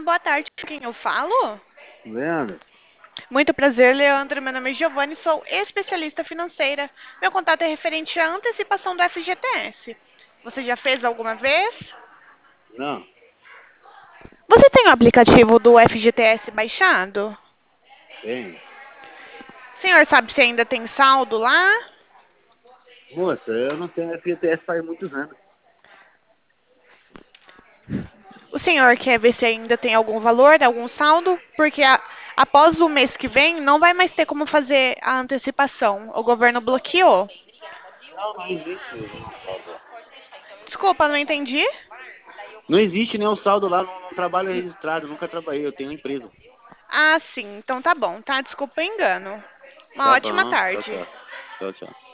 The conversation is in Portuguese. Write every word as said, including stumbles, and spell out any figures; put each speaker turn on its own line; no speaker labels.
boa tarde. Com quem eu falo?
Leandro,
Muito prazer, Leandro. Meu nome é Giovanni, sou especialista financeira. Meu contato é referente à antecipação do F G T S. Você já fez alguma vez?
não,
Você tem o aplicativo do F G T S baixado?
tem.
O senhor sabe se ainda tem saldo lá?
Moça, eu não tenho F G T S faz muitos anos.
O senhor quer ver se ainda tem algum valor, algum saldo? Porque a- após o mês que vem não vai mais ter como fazer a antecipação. O governo bloqueou.
Não, não existe nenhum saldo lá.
Desculpa, não entendi.
Não existe nenhum saldo lá, não, não trabalho registrado, nunca trabalhei, eu tenho uma empresa.
Ah, sim. Então tá bom, tá? Desculpa o engano. Uma
Tá
ótima
bom, tchau,
tarde.
tchau. Tchau, tchau.